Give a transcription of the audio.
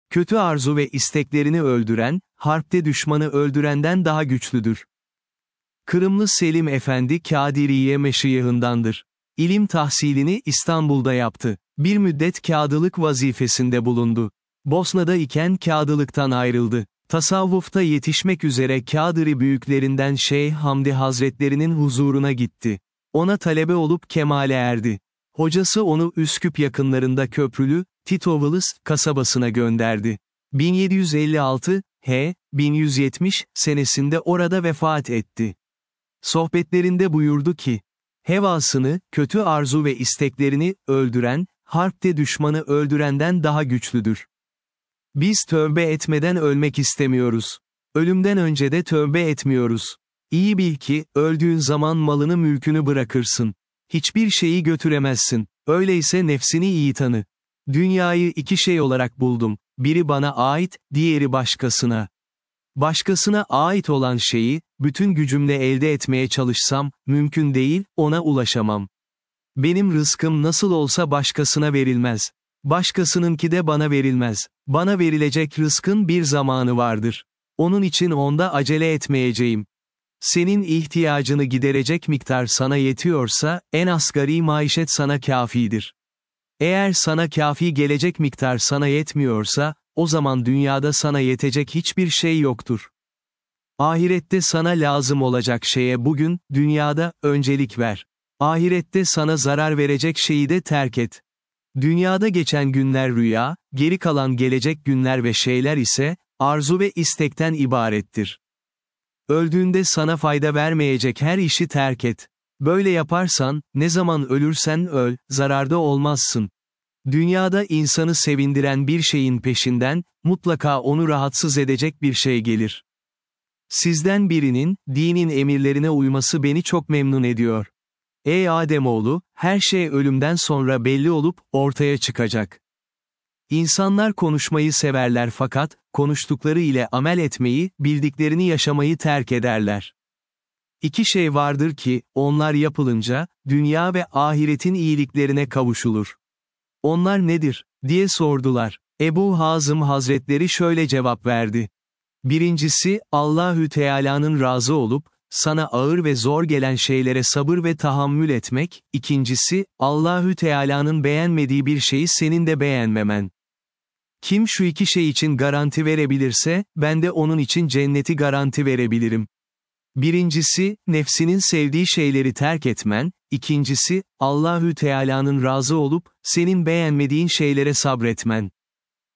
Kötü arzu ve isteklerini öldüren, harpte düşmanı öldürenden daha güçlüdür. Kırımlı Selim Efendi Kâdiriye meşayihındandır. İlim tahsilini İstanbul'da yaptı. Bir müddet kâdılık vazifesinde bulundu. Bosna'da iken kâdılıktan ayrıldı. Tasavvufta yetişmek üzere Kâdiri büyüklerinden Şeyh Hamdi Hazretlerinin huzuruna gitti. Ona talebe olup kemale erdi. Hocası onu Üsküp yakınlarında Köprülü, Titovılız kasabasına gönderdi. 1756, 1170 senesinde orada vefat etti. Sohbetlerinde buyurdu ki, hevasını, kötü arzu ve isteklerini öldüren, harpte düşmanı öldürenden daha güçlüdür. Biz tövbe etmeden ölmek istemiyoruz. Ölümden önce de tövbe etmiyoruz. İyi bil ki, öldüğün zaman malını mülkünü bırakırsın. Hiçbir şeyi götüremezsin. Öyleyse nefsini iyi tanı. Dünyayı iki şey olarak buldum. Biri bana ait, diğeri başkasına. Başkasına ait olan şeyi, bütün gücümle elde etmeye çalışsam, mümkün değil, ona ulaşamam. Benim rızkım nasıl olsa başkasına verilmez. Başkasınınki de bana verilmez. Bana verilecek rızkın bir zamanı vardır. Onun için onda acele etmeyeceğim. Senin ihtiyacını giderecek miktar sana yetiyorsa, en asgari maişet sana kâfidir. Eğer sana kâfi gelecek miktar sana yetmiyorsa, o zaman dünyada sana yetecek hiçbir şey yoktur. Ahirette sana lazım olacak şeye bugün, dünyada, öncelik ver. Ahirette sana zarar verecek şeyi de terk et. Dünyada geçen günler rüya, geri kalan gelecek günler ve şeyler ise, arzu ve istekten ibarettir. Öldüğünde sana fayda vermeyecek her işi terk et. Böyle yaparsan, ne zaman ölürsen öl, zararda olmazsın. Dünyada insanı sevindiren bir şeyin peşinden, mutlaka onu rahatsız edecek bir şey gelir. Sizden birinin, dinin emirlerine uyması beni çok memnun ediyor. Ey Ademoğlu, her şey ölümden sonra belli olup, ortaya çıkacak. İnsanlar konuşmayı severler fakat, konuştukları ile amel etmeyi, bildiklerini yaşamayı terk ederler. İki şey vardır ki, onlar yapılınca, dünya ve ahiretin iyiliklerine kavuşulur. Onlar nedir, diye sordular. Ebu Hazım Hazretleri şöyle cevap verdi. Birincisi, Allahü Teala'nın razı olup, sana ağır ve zor gelen şeylere sabır ve tahammül etmek, ikincisi, Allahü Teala'nın beğenmediği bir şeyi senin de beğenmemen. Kim şu iki şey için garanti verebilirse, ben de onun için cenneti garanti verebilirim. Birincisi, nefsinin sevdiği şeyleri terk etmen, ikincisi, Allahü Teala'nın razı olup, senin beğenmediğin şeylere sabretmen.